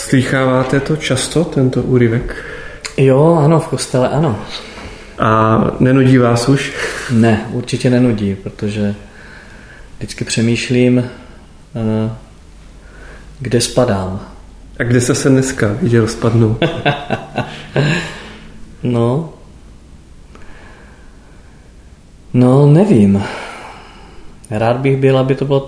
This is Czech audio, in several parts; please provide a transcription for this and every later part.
Slýcháváte to často, tento úryvek? Jo, ano, v kostele ano. A nenudí vás už? Ne, určitě nenudí, protože vždycky přemýšlím, kde spadám. A kde jste se dneska viděl spadnout? No, nevím. Rád bych byl, aby to bylo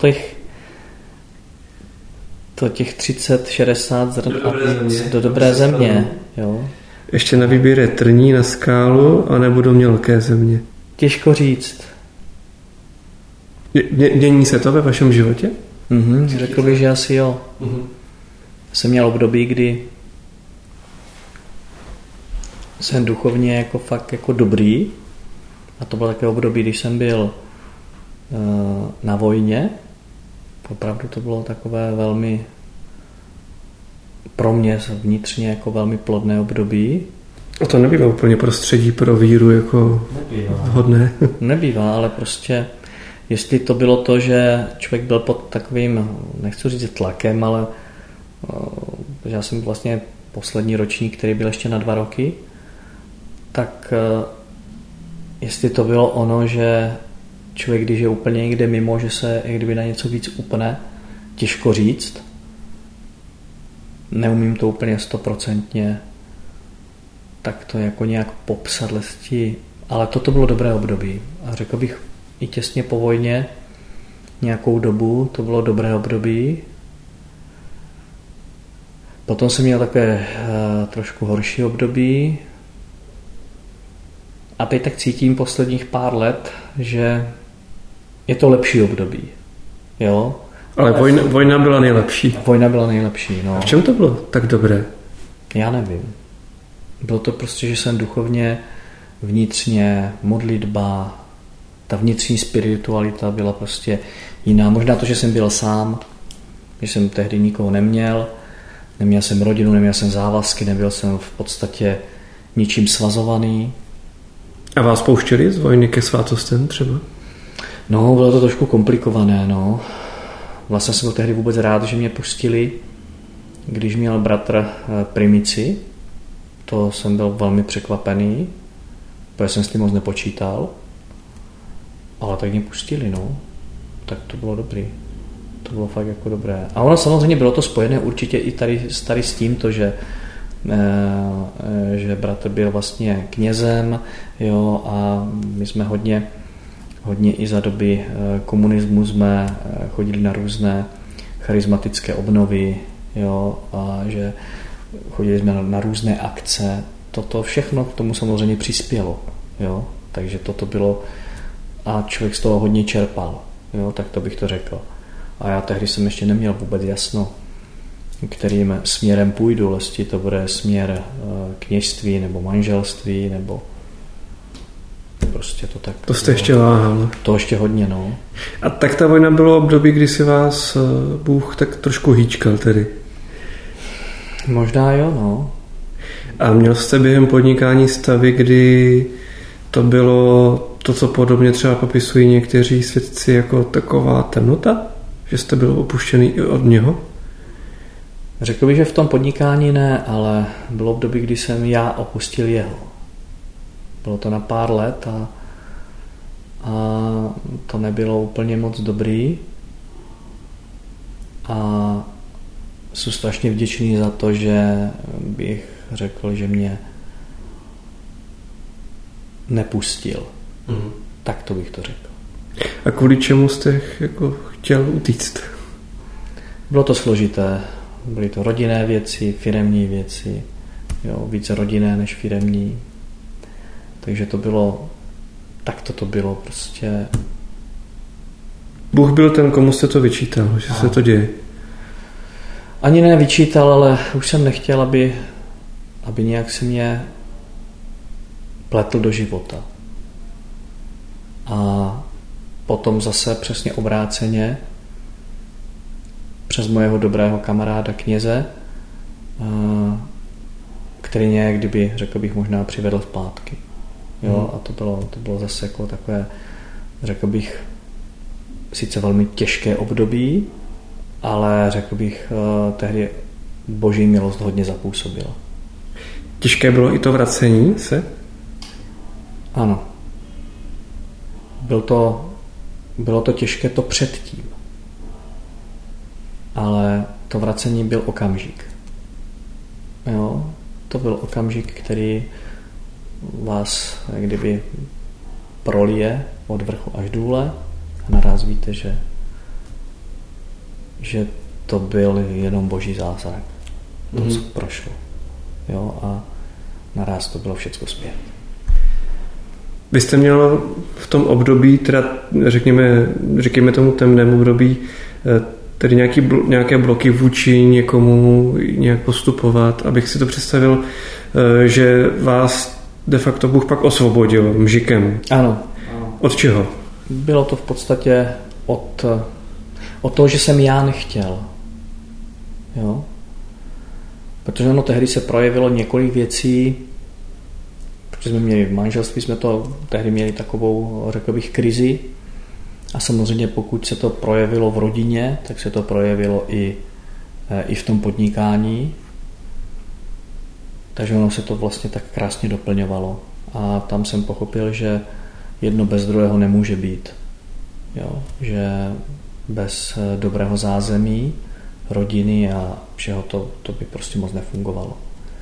těch 30, 60 do dobré země. Jo. Ještě na výběr je trní na skálu, anebo do mělké země? Těžko říct. Dění se to ve vašem životě? Řekl bych, že asi jo. Jsem měl období, kdy jsem duchovně jako fakt jako dobrý. A to bylo takové období, když jsem byl na vojně. Opravdu to bylo takové velmi pro mě vnitřně jako velmi plodné období. A to nebývá úplně prostředí pro víru jako vhodné. Nebývá, ale prostě jestli to bylo to, že člověk byl pod takovým, nechci říct tlakem, ale že já jsem vlastně poslední ročník, který byl ještě na 2 roky, tak jestli to bylo ono, že člověk, když je úplně někde mimo, že se jak kdyby na něco víc upne, těžko říct. Neumím to úplně 100%, tak to jako nějak popsat lesti, ale toto bylo dobré období. A řekl bych i těsně po vojně nějakou dobu, to bylo dobré období. Potom jsem měl také trošku horší období. A teď tak cítím posledních pár let, že je to lepší období. Jo? Ale vojna byla nejlepší. Vojna byla nejlepší, no. A v čem to bylo tak dobré? Já nevím. Bylo to prostě, že jsem duchovně, vnitřně, modlitba, ta vnitřní spiritualita byla prostě jiná. Možná to, že jsem byl sám, že jsem tehdy nikoho neměl jsem rodinu, neměl jsem závazky, nebyl jsem v podstatě ničím svazovaný. A vás pouštěli z vojny ke svátostem třeba? No, bylo to trošku komplikované, no. Vlastně jsem byl tehdy vůbec rád, že mě pustili, když měl bratr primici. To jsem byl velmi překvapený, protože jsem s tím moc nepočítal. Ale tak mě pustili, no. Tak to bylo dobrý. To bylo fakt jako dobré. A ono samozřejmě bylo to spojené určitě i tady s tímto, že bratr byl vlastně knězem, jo, a my jsme hodně i za doby komunismu jsme chodili na různé charismatické obnovy, jo, a že chodili jsme na různé akce. Toto všechno k tomu samozřejmě přispělo, jo, takže toto bylo a člověk z toho hodně čerpal, jo, tak to bych to řekl. A já tehdy jsem ještě neměl vůbec jasno, kterým směrem půjdu, jestli to bude směr kněžství nebo manželství, nebo prostě to tak. To jste ještě váhal. To ještě hodně, no. A tak ta vojna bylo období, kdy si vás Bůh tak trošku hýčkal tedy. Možná jo, no. A měl jste během podnikání stavy, kdy to bylo to, co podobně třeba popisují někteří svědci jako taková temnota? Že jste byl opuštěný i od něho? Řekl bych, že v tom podnikání ne, ale bylo období, kdy jsem já opustil jeho. Bylo to na pár let a to nebylo úplně moc dobrý. A jsem strašně vděčný za to, že bych řekl, že mě nepustil. Tak to bych to řekl. A kvůli čemu jste jako chtěl utíct? Bylo to složité. Byly to rodinné věci, firemní věci. Jo, více rodinné než firemní. Takže to bylo, tak to bylo prostě. Bůh byl ten, komu jste to vyčítal, že se to děje? Ani ne vyčítal, ale už jsem nechtěl, aby nějak se mě pletl do života. A potom zase přesně obráceně přes mojeho dobrého kamaráda kněze, který mě, kdyby, řekl bych, možná přivedl zpátky. Jo, a to bylo zase jako takové, řekl bych, sice velmi těžké období, ale řekl bych tehdy boží milost hodně zapůsobila. Těžké bylo i to vracení se? Ano. Bylo to těžké to předtím. Ale to vracení byl okamžik. Jo? To byl okamžik, který vás jak kdyby prolije od vrchu až důle a naraz víte, že to byl jenom boží zázrak. To, co prošlo. Jo? A naraz to bylo všecko zpět. Vy jste měl v tom období, teda řekněme tomu temnému období, tedy nějaké bloky vůči někomu nějak postupovat, abych si to představil, že vás de facto Bůh pak osvobodil mžikem. Ano. Od čeho? Bylo to v podstatě od toho, že jsem já nechtěl. Jo? Protože ono tehdy se projevilo několik věcí, protože jsme měli v manželství, jsme to tehdy měli takovou, řekl bych, krizi. A samozřejmě pokud se to projevilo v rodině, tak se to projevilo i v tom podnikání. Takže ono se to vlastně tak krásně doplňovalo. A tam jsem pochopil, že jedno bez druhého nemůže být. Jo? Že bez dobrého zázemí, rodiny a všeho to by prostě moc nefungovalo.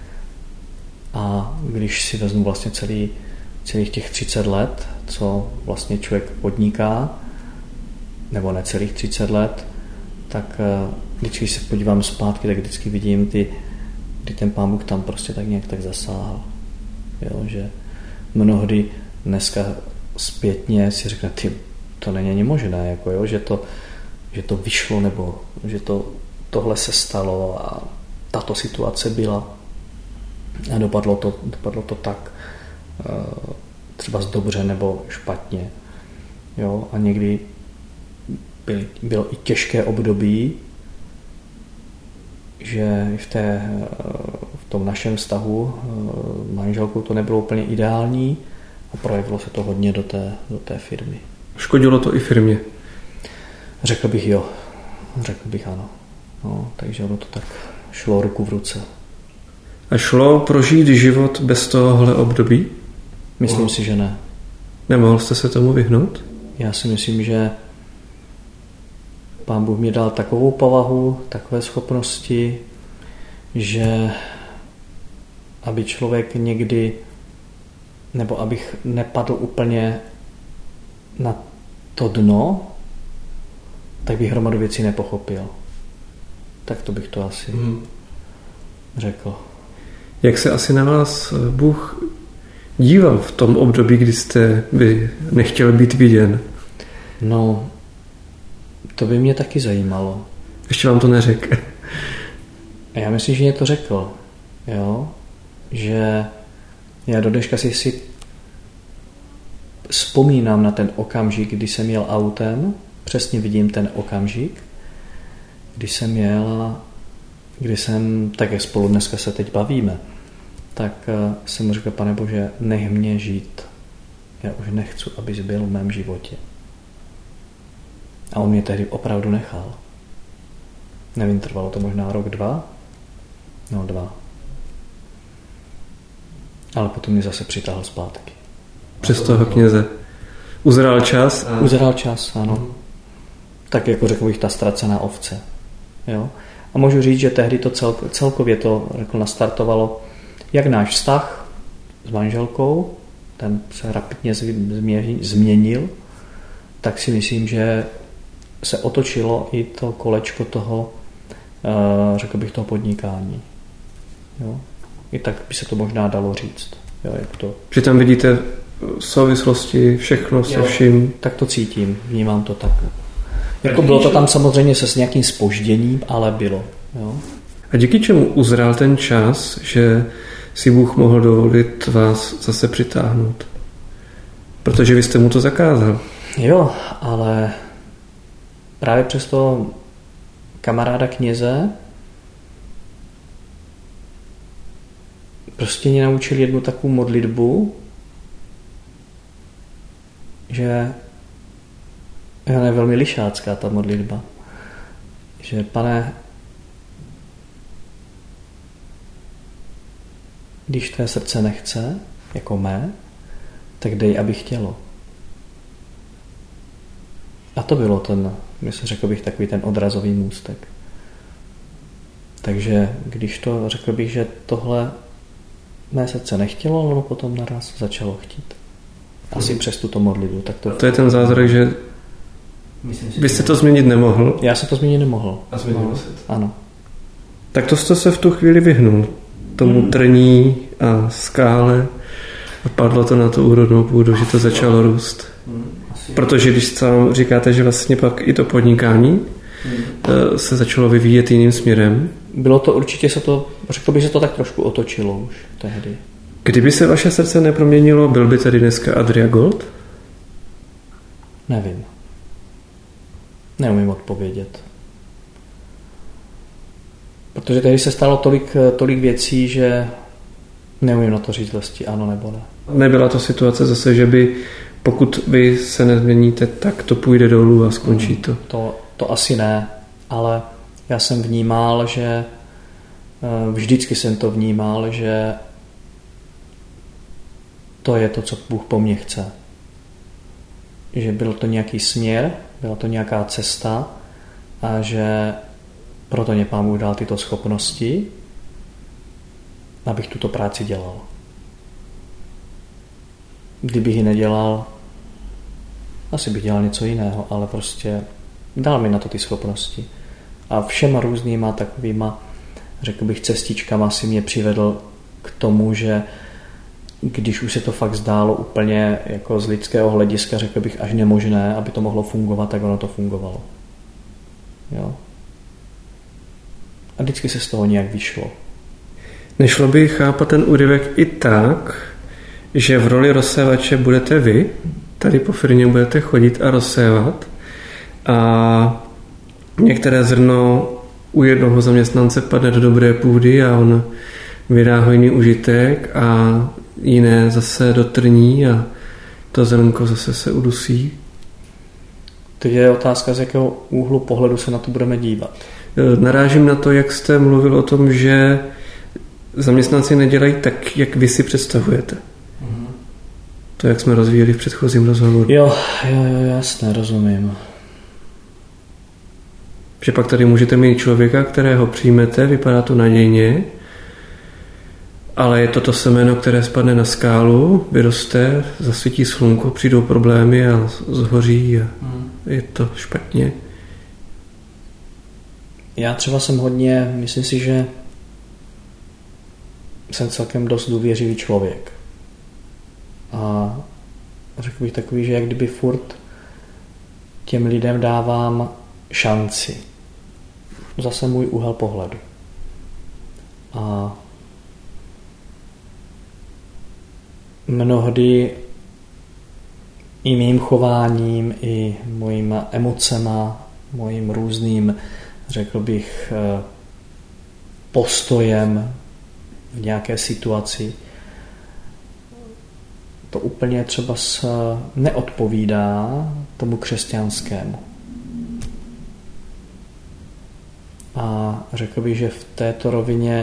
A když si vezmu vlastně celých těch 30 let, co vlastně člověk podniká, nebo ne celých 30 let, tak když se podívám zpátky, tak vždycky vidím kdy ten Pán Bůh tam prostě tak nějak tak zasáhl. Jo, že mnohdy dneska zpětně si řekne, to není ani možné, jako jo, že to vyšlo, nebo že tohle se stalo a tato situace byla a dopadlo to tak třeba dobře nebo špatně. Jo, a někdy bylo i těžké období, že v tom našem vztahu manželkou to nebylo úplně ideální a projevilo se to hodně do té firmy. Škodilo to i firmě? Řekl bych jo. Řekl bych ano. No, takže ono to tak šlo ruku v ruce. A šlo prožít život bez tohohle období? Myslím si, že ne. Nemohl jste se tomu vyhnout? Já si myslím, že Pán Bůh mi dal takovou povahu, takové schopnosti, že aby člověk někdy, nebo abych nepadl úplně na to dno, tak bych hromadu věcí nepochopil. Tak to bych to asi řekl. Jak se asi na vás Bůh díval v tom období, kdy jste by nechtěl být viděn? No, to by mě taky zajímalo. Ještě vám to neřekl. Já myslím, že mě to řekl. Jo? Že já do dneška si vzpomínám na ten okamžik, kdy jsem jel autem. Přesně vidím ten okamžik, kdy jsem jel, tak jak spolu dneska se teď bavíme, tak jsem mu řekl, Pane Bože, nech mě žít. Já už nechci, abys byl v mém životě. A on mě tehdy opravdu nechal. Nevím, trvalo to možná rok, 2? No 2. Ale potom mě zase přitáhl zpátky. Přes toho kněze. Uzrál čas? Uzrál čas, ano. Tak jako řekl bych ta ztracená ovce. Jo? A můžu říct, že tehdy to celkově to nastartovalo jak náš vztah s manželkou, ten se rapidně změnil, tak si myslím, že se otočilo i to kolečko toho, řekl bych, toho podnikání. Jo? I tak by se to možná dalo říct. Jo, jak to... Že tam vidíte souvislosti, všechno se vším. Tak to cítím, vnímám to tak. Jako bylo to tam samozřejmě se s nějakým zpožděním, ale bylo. Jo? A díky čemu uzrál ten čas, že si Bůh mohl dovolit vás zase přitáhnout? Protože vy jste mu to zakázal. Jo, ale právě přes toho kamaráda kněze prostě mě naučil jednu takovou modlitbu, že je velmi lišácká ta modlitba, že Pane, když tvé srdce nechce, jako mé, tak dej, aby chtělo. A to bylo řekl bych, takový ten odrazový můstek. Takže když to, řekl bych, že tohle mé srdce nechtělo, ale potom naraz začalo chtít. Asi přes tuto modlitbu. To je ten zázrak, že byste to změnit nemohl. Já se to změnit nemohl. A změnilo se to. Ano. Tak to jste se v tu chvíli vyhnul. Tomu trní a skále a padlo to na tu úrodnou půdu, že to začalo růst. Protože když sám říkáte, že vlastně pak i to podnikání se začalo vyvíjet jiným směrem. Bylo to určitě, řekl bych, že to tak trošku otočilo už tehdy. Kdyby se vaše srdce neproměnilo, byl by tady dneska Adria Gold? Nevím. Neumím odpovědět. Protože tehdy se stalo tolik věcí, že neumím na to říct vlastně ano nebo ne. Nebyla to situace zase, že by pokud vy se nezměníte, tak to půjde dolů a skončí to? To asi ne, ale já jsem vnímal, že vždycky jsem to vnímal, že to je to, co Bůh po mně chce. Že byl to nějaký směr, byla to nějaká cesta a že proto mě Pán Bůh dal tyto schopnosti, abych tuto práci dělal. Kdybych ji nedělal, asi bych dělal něco jiného, ale prostě dal mi na to ty schopnosti. A všema různýma takovýma, řekl bych, cestičkama si mě přivedl k tomu, že když už se to fakt zdálo úplně jako z lidského hlediska, řekl bych, až nemožné, aby to mohlo fungovat, tak ono to fungovalo. Jo. A vždycky se z toho nějak vyšlo. Nešlo by chápat ten úryvek i tak, že v roli rozsévače budete vy, tady po firmě budete chodit a rozsévat a některé zrno u jednoho zaměstnance padne do dobré půdy a on vydá hojný užitek a jiné zase do trní a to zrnko zase se udusí. To je otázka, z jakého úhlu pohledu se na to budeme dívat. Narážím na to, jak jste mluvil o tom, že zaměstnanci nedělají tak, jak vy si představujete. To, jak jsme rozvíjeli v předchozím rozhovoru. Jo, jasně, rozumím. Že pak tady můžete mít člověka, kterého přijmete, vypadá to nadějně, ale je to semeno, které spadne na skálu, vyroste, zasvítí slunko, přijdou problémy a zhoří a je to špatně. Já třeba jsem myslím si, že jsem celkem dost důvěřivý člověk. A řekl bych takový, že jak kdyby furt těm lidem dávám šanci. Zase můj úhel pohledu. A mnohdy i mým chováním, i mojima emocema, mojím různým, řekl bych, postojem v nějaké situaci to úplně třeba neodpovídá tomu křesťanskému. A řekl bych, že v této rovině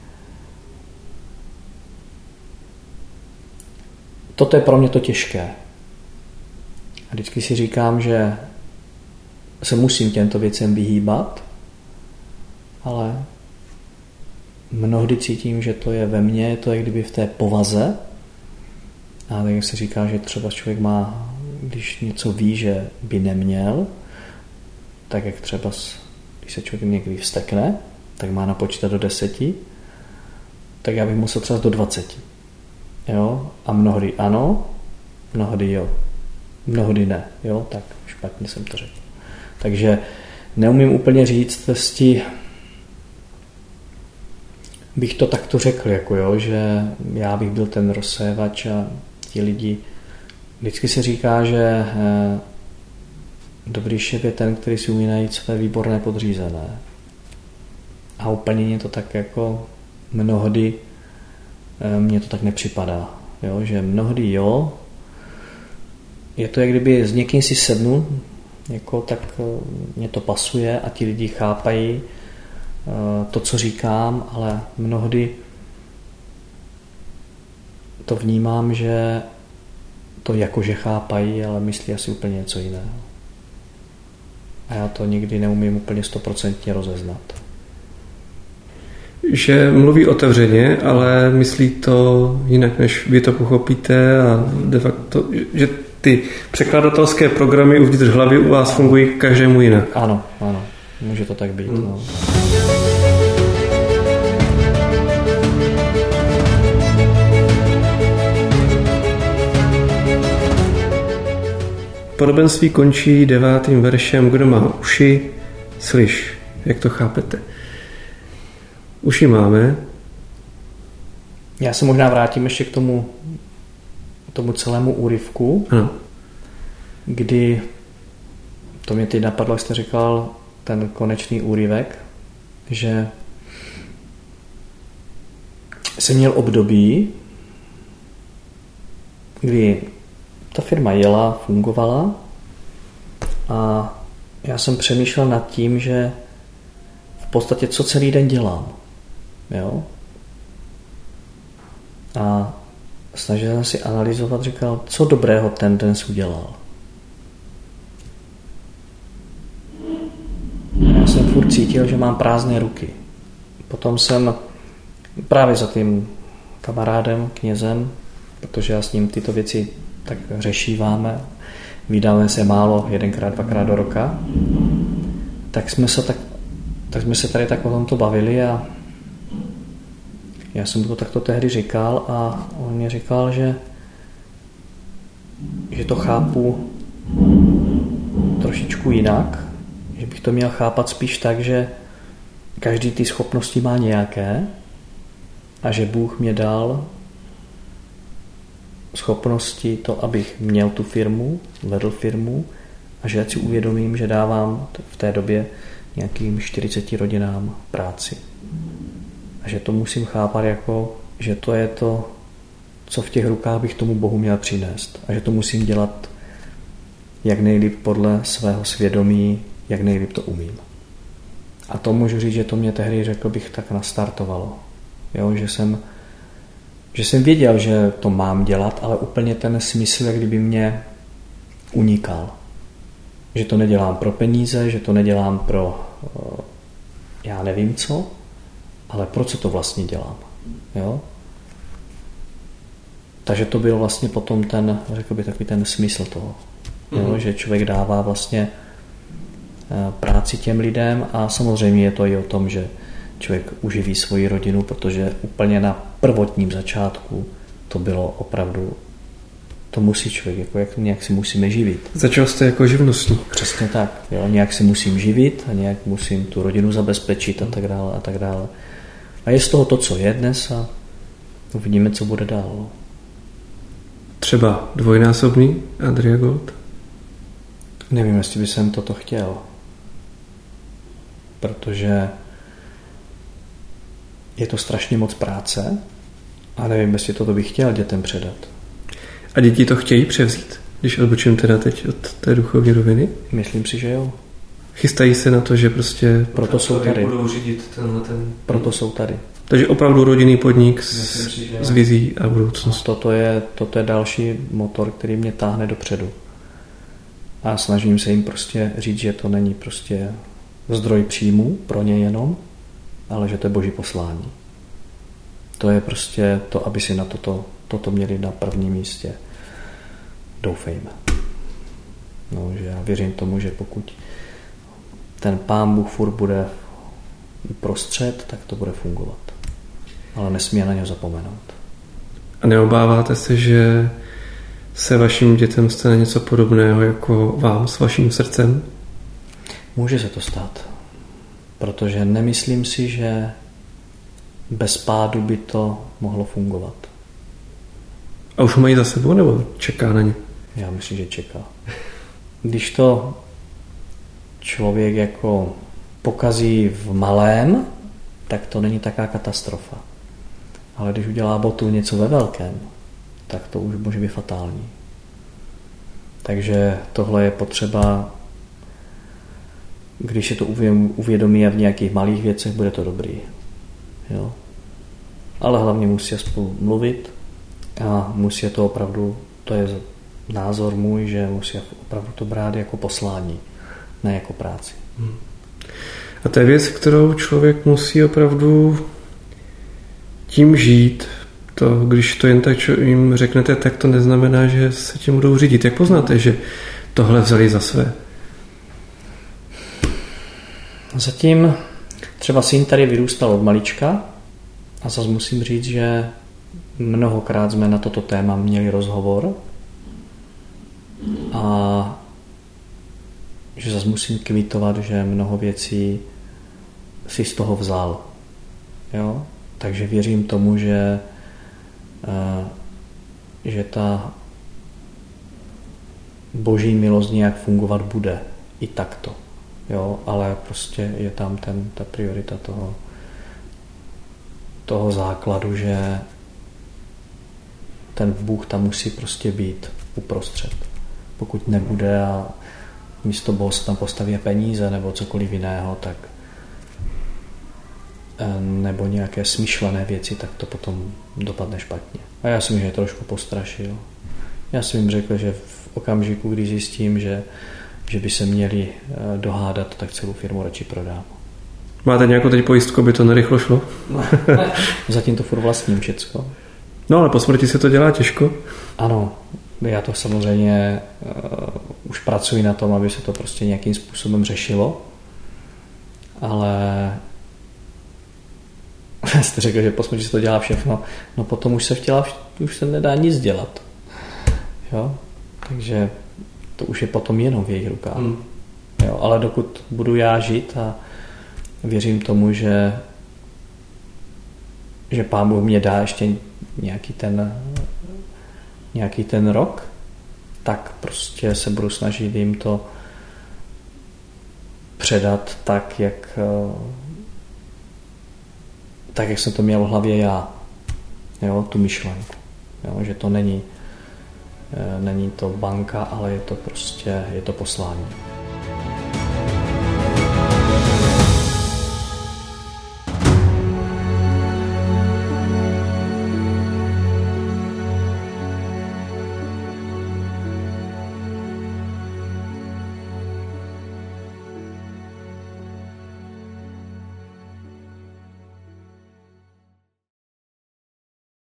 toto je pro mě to těžké. A vždycky si říkám, že se musím těmto věcem vyhýbat, ale mnohdy cítím, že to je ve mně, to je kdyby v té povaze. A tak se říká, že třeba člověk má, když něco ví, že by neměl, tak jak třeba, když se člověk někdy vztekne, tak má napočítat do 10, tak já bych musel třeba do 20. Jo? A mnohdy ano, mnohdy jo. Mnohdy ne. Jo? Tak špatně jsem to řekl. Takže neumím úplně říct, jestli bych to takto řekl, jako jo, že já bych byl ten rozsévač a ti lidi. Vždycky se říká, že dobrý šéf je ten, který si umí najít své výborné podřízené. A úplně mě to tak jako mnohdy mně to tak nepřipadá. Jo? Že mnohdy jo, je to jak kdyby s někým si sednu, jako tak mě to pasuje a ti lidi chápají to, co říkám, ale mnohdy to vnímám, že to jakože chápají, ale myslí asi úplně něco jiného. A já to nikdy neumím úplně 100% rozeznat. Že mluví otevřeně, ale myslí to jinak, než vy to pochopíte a de facto, že ty překladatelské programy uvnitř hlavy u vás fungují každému jinak. Ano, může to tak být. No. Podobenství končí 9. veršem. Kdo má uši, slyš. Jak to chápete? Uši máme. Já se možná vrátím ještě k tomu celému úryvku, Ano. kdy, to mě teď napadlo, jak jste říkal, ten konečný úryvek, že jsem měl období, kdy ta firma jela, fungovala a já jsem přemýšlel nad tím, že v podstatě co celý den dělám. Jo? A snažil jsem si analyzovat, říkal, co dobrého ten den udělal. Já jsem furt cítil, že mám prázdné ruky. Potom jsem právě za tím kamarádem, knězem, protože já s ním tyto věci tak řešíváme, vydáme se málo, 1x, 2x do roka, tak jsme se tady tak o tomto bavili a já jsem mu to takto tehdy říkal a on mě říkal, že to chápu trošičku jinak, že bych to měl chápat spíš tak, že každý ty schopnosti má nějaké a že Bůh mě dal schopnosti to, abych měl tu firmu, vedl firmu a že já si uvědomím, že dávám v té době nějakým 40 rodinám práci. A že to musím chápat jako, že to je to, co v těch rukách bych tomu Bohu měl přinést. A že to musím dělat jak nejlíp podle svého svědomí, jak nejlíp to umím. A to můžu říct, že to mě tehdy, řekl bych, tak nastartovalo. Jo, že jsem věděl, že to mám dělat, ale úplně ten smysl, jak kdyby mě unikal. Že to nedělám pro peníze, že to nedělám pro já nevím co, ale pro co to vlastně dělám. Jo? Takže to byl vlastně potom ten, řekl bych, takový ten smysl toho. Jo? Že člověk dává vlastně práci těm lidem a samozřejmě je to i o tom, že člověk uživí svoji rodinu, protože úplně na prvotním začátku to bylo opravdu, to musí člověk, jako nějak si musíme živit. Začal jste jako živnostník. Přesně tak. Jo, nějak si musím živit a nějak musím tu rodinu zabezpečit a tak dále a tak dále. A je z toho to, co je dnes a uvidíme, co bude dál. Třeba dvojnásobný Andrea Gold? Nevím, jestli by jsem toto chtěl. Protože je to strašně moc práce a nevím, jestli toto bych chtěl dětem předat. A děti to chtějí převzít, když odbočím teda teď od té duchovní roviny? Myslím si, že jo. Chystají se na to, že prostě proto jsou tady. Budou řídit ten... Proto jsou tady. Takže opravdu rodinný podnik s vizí a budoucnost. Toto je další motor, který mě táhne dopředu. A snažím se jim prostě říct, že to není prostě zdroj příjmu pro ně jenom, ale že to je Boží poslání. To je prostě to, aby si na toto měli na prvním místě. Doufejme. No, že já věřím tomu, že pokud ten Pán Bůh furt bude uprostřed, tak to bude fungovat. Ale nesmí na něho zapomenout. A neobáváte se, že se vašim dětem stane něco podobného jako vám s vaším srdcem? Může se to stát. Protože nemyslím si, že bez pádu by to mohlo fungovat. A už ho mají za sebou, nebo čeká na ně? Já myslím, že čeká. Když to člověk jako pokazí v malém, tak to není taká katastrofa. Ale když udělá botu něco ve velkém, tak to už může být fatální. Takže tohle je potřeba, když je to uvědomí a v nějakých malých věcech, bude to dobrý. Jo? Ale hlavně musí spolu mluvit A musí to opravdu, to je názor můj, že musí opravdu to brát jako poslání, ne jako práci. A to je věc, kterou člověk musí opravdu tím žít. To, když to jen tak jim řeknete, tak to neznamená, že se tím budou řídit. Jak poznáte, že tohle vzali za své? Zatím třeba syn tady vyrůstal od malička a zase musím říct, že mnohokrát jsme na toto téma měli rozhovor a že zase musím kvitovat, že mnoho věcí si z toho vzal. Jo? Takže věřím tomu, že ta boží milost nějak fungovat bude i takto. Jo? Ale prostě je tam ta priorita toho základu, že ten Bůh tam musí prostě být uprostřed. Pokud nebude a místo Boha se tam postaví peníze nebo cokoliv jiného, tak nebo nějaké smyšlené věci, tak to potom dopadne špatně. A já jsem je trošku postrašil. Já jsem jim řekl, že v okamžiku, kdy zjistím, že by se měli dohádat, tak celou firmu radši prodám. Máte nějakou teď pojistku, aby to nerychlo šlo? Zatím to furt vlastním všecko. No ale po smrti se to dělá těžko. Ano, já to samozřejmě už pracuji na tom, aby se to prostě nějakým způsobem řešilo, ale jste řekl, že po smrti se to dělá všechno, no potom už se nedá nic dělat. Jo? Takže to už je potom jenom v jejich rukách. Jo? Ale dokud budu já žít a věřím tomu, že Pán Bůh mě dá ještě nějaký ten rok, tak prostě se budu snažit jim to předat tak, jak jsem to měl v hlavě já. Jo, tu myšlenku. Jo, že to není to banka, ale je to poslání.